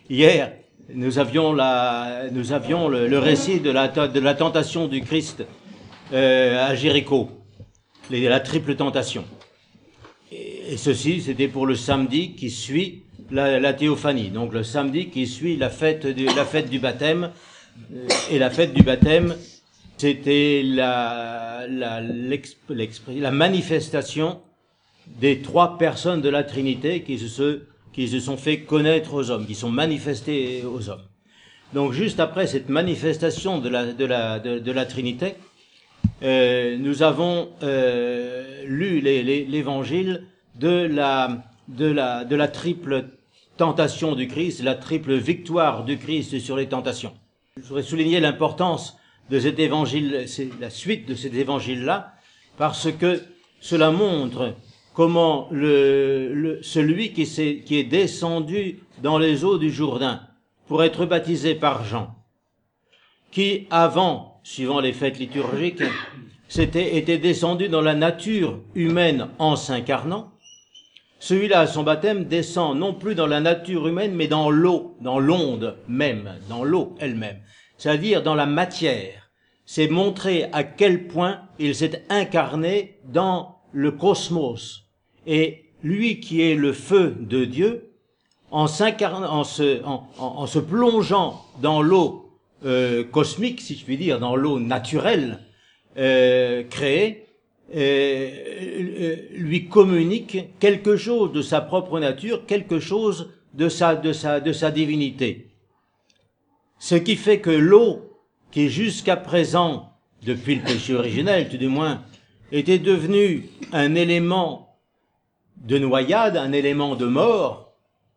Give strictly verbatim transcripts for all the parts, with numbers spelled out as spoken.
Hier, nous avions, la, nous avions le, le récit de la, de la tentation du Christ euh, à Jéricho, les, la triple tentation. Et, et ceci, c'était pour le samedi qui suit la, la théophanie, donc le samedi qui suit la fête du, la fête du baptême. Et la fête du baptême, c'était la, la, la manifestation des trois personnes de la Trinité qui se, qui se sont fait connaître aux hommes, qui sont manifestés aux hommes. Donc juste après cette manifestation de la, de la, de, de la Trinité, euh, nous avons euh, lu les, les, l'évangile de la, de, la, de la triple tentation du Christ, la triple victoire du Christ sur les tentations. Je voudrais souligner l'importance de cet évangile, c'est la suite de cet évangile-là, parce que cela montre comment le, le celui qui, s'est, qui est descendu dans les eaux du Jourdain pour être baptisé par Jean, qui avant, suivant les fêtes liturgiques, c'était, était descendu dans la nature humaine en s'incarnant, celui-là, à son baptême, descend non plus dans la nature humaine, mais dans l'eau, dans l'onde même, dans l'eau elle-même, c'est-à-dire dans la matière. C'est montrer à quel point il s'est incarné dans le cosmos. Et lui qui est le feu de Dieu, en s'incarnant, en se, en, en, en se plongeant dans l'eau euh, cosmique, si je puis dire, dans l'eau naturelle euh, créée, Euh, lui communique quelque chose de sa propre nature, quelque chose de sa, de sa, de sa divinité. Ce qui fait que l'eau, qui jusqu'à présent, depuis le péché originel tout du moins, était devenue un élément de noyade, un élément de mort,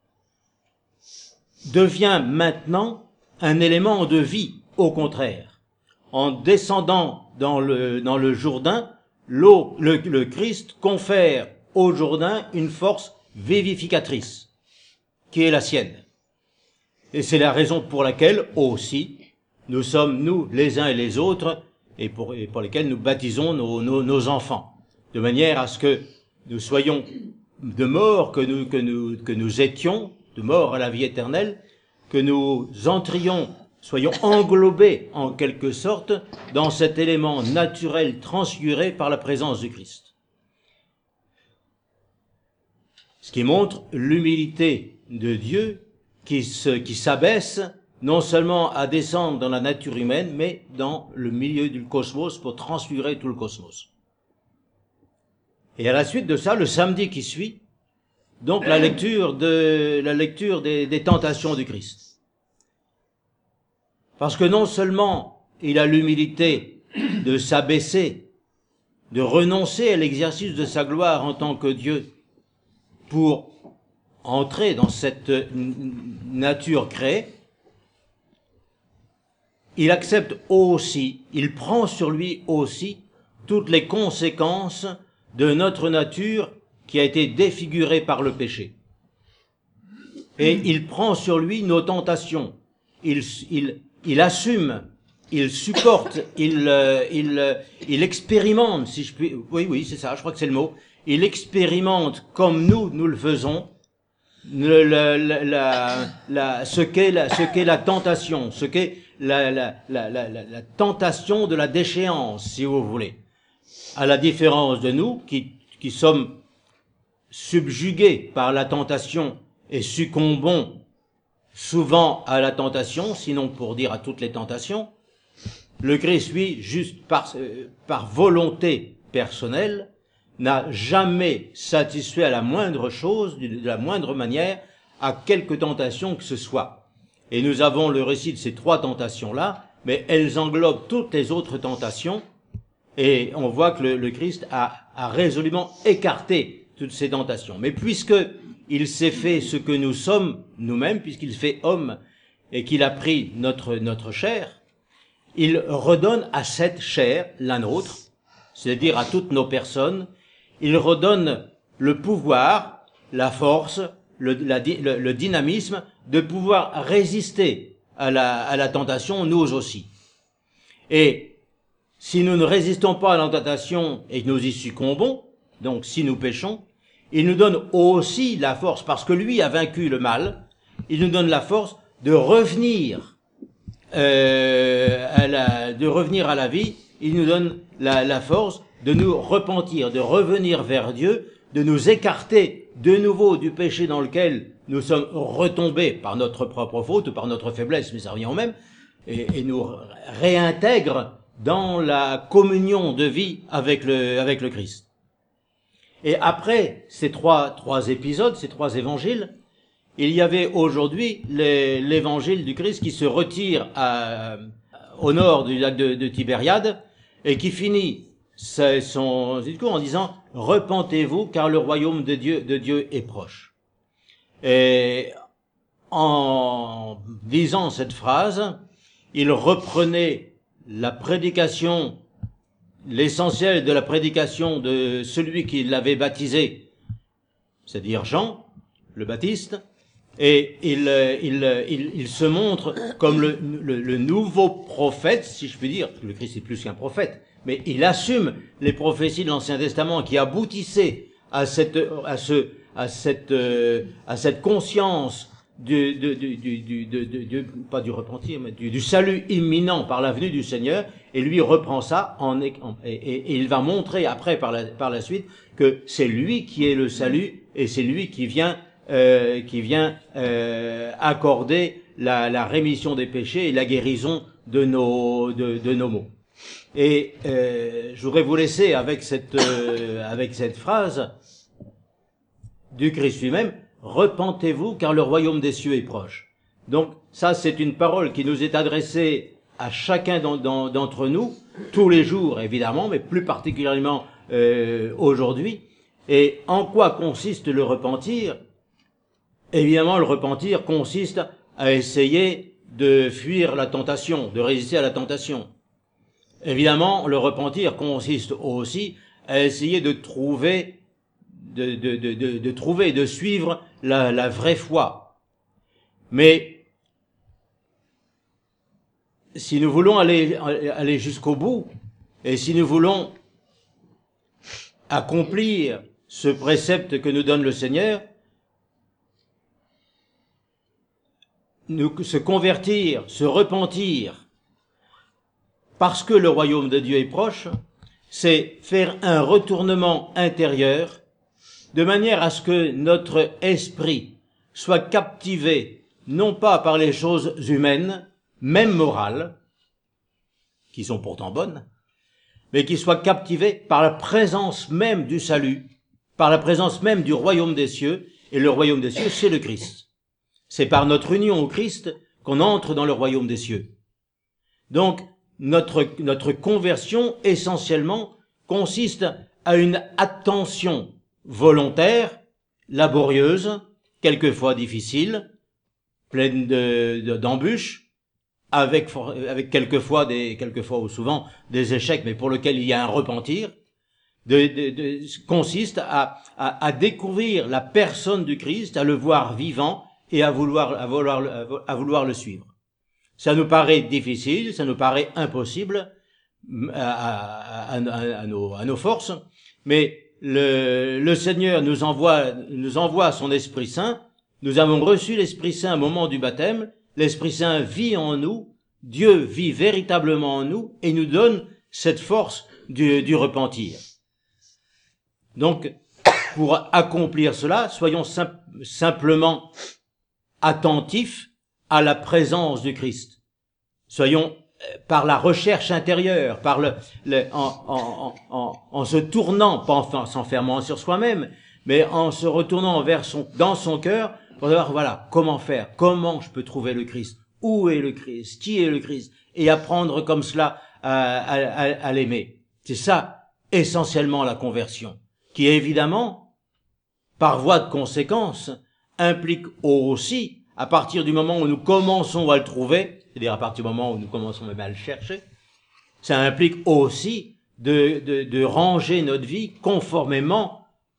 devient maintenant un élément de vie, au contraire. En descendant dans le, dans le Jourdain, L'eau, le, le Christ confère au Jourdain une force vivificatrice, qui est la sienne. Et c'est la raison pour laquelle aussi, nous sommes, nous, les uns et les autres, et pour, et pour lesquels nous baptisons nos, nos, nos enfants, de manière à ce que nous soyons de mort, que nous, que nous, que nous étions, de mort à la vie éternelle, que nous entrions, soyons englobés en quelque sorte dans cet élément naturel transfiguré par la présence du Christ. Ce qui montre l'humilité de Dieu qui se, qui s'abaisse non seulement à descendre dans la nature humaine, mais dans le milieu du cosmos pour transfigurer tout le cosmos. Et à la suite de ça, le samedi qui suit, donc la lecture de, la lecture des, des tentations du Christ. Parce que non seulement il a l'humilité de s'abaisser, de renoncer à l'exercice de sa gloire en tant que Dieu pour entrer dans cette nature créée, il accepte aussi, il prend sur lui aussi toutes les conséquences de notre nature qui a été défigurée par le péché. Et il prend sur lui nos tentations. Il, il, il assume, il supporte, il, euh, il, euh, il expérimente, si je puis, oui, oui, c'est ça, je crois que c'est le mot. Il expérimente comme nous, nous le faisons, le, la, la, la, la, ce qu'est la, ce qu'est la tentation, ce qu'est la, la, la, la, la, la tentation de la déchéance, si vous voulez. À la différence de nous, qui, qui sommes subjugués par la tentation et succombons souvent à la tentation, sinon pour dire à toutes les tentations, le Christ, lui, juste par, euh, par volonté personnelle, n'a jamais satisfait à la moindre chose, de la moindre manière, à quelque tentation que ce soit. Et nous avons le récit de ces trois tentations-là, mais elles englobent toutes les autres tentations, et on voit que le, le Christ a, a résolument écarté toutes ces tentations. Mais puisque il s'est fait ce que nous sommes nous-mêmes, puisqu'il fait homme et qu'il a pris notre, notre chair, il redonne à cette chair, la nôtre, c'est-à-dire à toutes nos personnes, il redonne le pouvoir, la force, le, la, le, le dynamisme de pouvoir résister à la, à la tentation, nous aussi. Et si nous ne résistons pas à la tentation et que nous y succombons, donc si nous péchons, il nous donne aussi la force, parce que lui a vaincu le mal, il nous donne la force de revenir euh, à la, de revenir à la vie. Il nous donne la, la force de nous repentir, de revenir vers Dieu, de nous écarter de nouveau du péché dans lequel nous sommes retombés par notre propre faute ou par notre faiblesse, mais ça revient au même, et, et nous réintègre dans la communion de vie avec le, avec le Christ. Et après ces trois, trois épisodes, ces trois évangiles, il y avait aujourd'hui les, l'évangile du Christ qui se retire à, au nord du lac de, de Tibériade et qui finit son discours en disant « Repentez-vous car le royaume de Dieu, de Dieu est proche ». Et en disant cette phrase, il reprenait la prédication, l'essentiel de la prédication de celui qui l'avait baptisé, c'est-à-dire Jean, le Baptiste, et il, il, il, il se montre comme le, le, le nouveau prophète, si je puis dire, le Christ est plus qu'un prophète, mais il assume les prophéties de l'Ancien Testament qui aboutissaient à cette, à ce, à cette, à cette conscience du, du, du, du, du, du, du, pas du repentir, mais du, du salut imminent par la venue du Seigneur, et lui reprend ça en, et, et, et il va montrer après par la, par la suite que c'est lui qui est le salut et c'est lui qui vient, euh, qui vient euh, accorder la, la rémission des péchés et la guérison de nos, de, de nos maux. Et euh, je voudrais vous laisser avec cette, euh, avec cette phrase du Christ lui-même. Repentez-vous car le royaume des cieux est proche. Donc ça c'est une parole qui nous est adressée à chacun d'entre nous, tous les jours évidemment, mais plus particulièrement euh, aujourd'hui. Et en quoi consiste le repentir? Évidemment le repentir consiste à essayer de fuir la tentation, de résister à la tentation. Évidemment le repentir consiste aussi à essayer de trouver De, de, de, de, de trouver, de suivre la, la vraie foi. Mais si nous voulons aller, aller jusqu'au bout, et si nous voulons accomplir ce précepte que nous donne le Seigneur, nous, se convertir, se repentir, parce que le royaume de Dieu est proche, c'est faire un retournement intérieur de manière à ce que notre esprit soit captivé, non pas par les choses humaines, même morales, qui sont pourtant bonnes, mais qui soit captivé par la présence même du salut, par la présence même du royaume des cieux, et le royaume des cieux, c'est le Christ. C'est par notre union au Christ qu'on entre dans le royaume des cieux. Donc, notre, notre conversion, essentiellement, consiste à une attention volontaire, laborieuse, quelquefois difficile, pleine de, de, d'embûches, avec, avec quelquefois des, quelquefois ou souvent des échecs, mais pour lesquels il y a un repentir, de, de, de, consiste à, à, à découvrir la personne du Christ, à le voir vivant et à vouloir, à vouloir, à vouloir le suivre. Ça nous paraît difficile, ça nous paraît impossible à, à, à, à, à, nos, à nos forces, mais Le, le Seigneur nous envoie, nous envoie son Esprit Saint. Nous avons reçu l'Esprit Saint au moment du baptême. L'Esprit Saint vit en nous. Dieu vit véritablement en nous et nous donne cette force du, du repentir. Donc, pour accomplir cela, soyons sim- simplement attentifs à la présence du Christ. Soyons par la recherche intérieure, par le, le en, en, en, en se tournant, pas en s'enfermant sur soi-même, mais en se retournant vers son, dans son cœur, pour savoir, voilà, comment faire, comment je peux trouver le Christ, où est le Christ, qui est le Christ, et apprendre comme cela à, à, à, à l'aimer. C'est ça, essentiellement, la conversion, qui évidemment, par voie de conséquence, implique aussi, à partir du moment où nous commençons à le trouver, c'est-à-dire à partir du moment où nous commençons même à le chercher, ça implique aussi de, de, de ranger notre vie conformément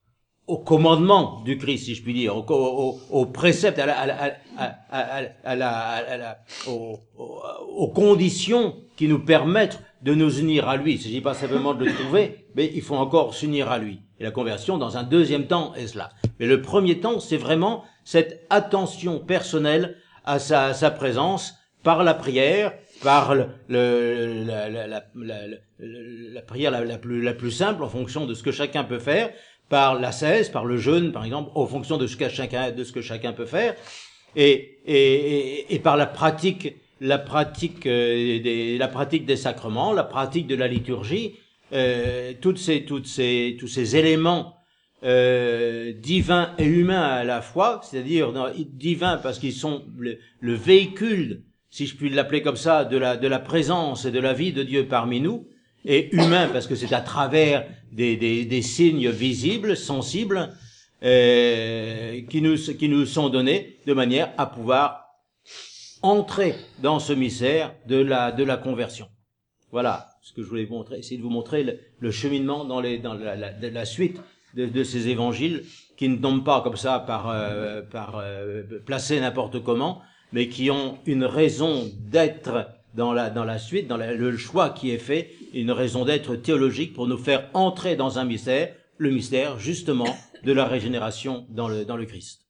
au commandement du Christ, si je puis dire, au, au, au précepte, à la, à la, à la, à la, à la, aux, aux conditions qui nous permettent de nous unir à lui. Il ne s'agit pas simplement de le trouver, mais il faut encore s'unir à lui. Et la conversion, dans un deuxième temps, est cela. Mais le premier temps, c'est vraiment cette attention personnelle à sa, à sa présence par la prière, par le, le, la, la, la, la, la, la prière la, la, plus, la plus simple en fonction de ce que chacun peut faire, par l'ascèse, par le jeûne, par exemple, en fonction de ce que chacun, de ce que chacun peut faire, et, et, et, et par la pratique, la pratique euh, des, la pratique des sacrements, la pratique de la liturgie, euh, toutes ces, toutes ces, tous ces éléments euh, divins et humains à la fois, c'est-à-dire non, divins parce qu'ils sont le, le véhicule, si je puis l'appeler comme ça, de la, de la présence et de la vie de Dieu parmi nous, et humain parce que c'est à travers des, des, des signes visibles, sensibles, euh, qui nous, qui nous sont donnés de manière à pouvoir entrer dans ce mystère de la, de la conversion. Voilà ce que je voulais vous montrer, essayer de vous montrer le, le cheminement dans, les, dans la, la, la suite de, de ces évangiles qui ne tombent pas comme ça par, euh, par euh, placés n'importe comment, mais qui ont une raison d'être dans la, dans la suite, dans la, le choix qui est fait, une raison d'être théologique pour nous faire entrer dans un mystère, le mystère justement de la régénération dans le, dans le Christ.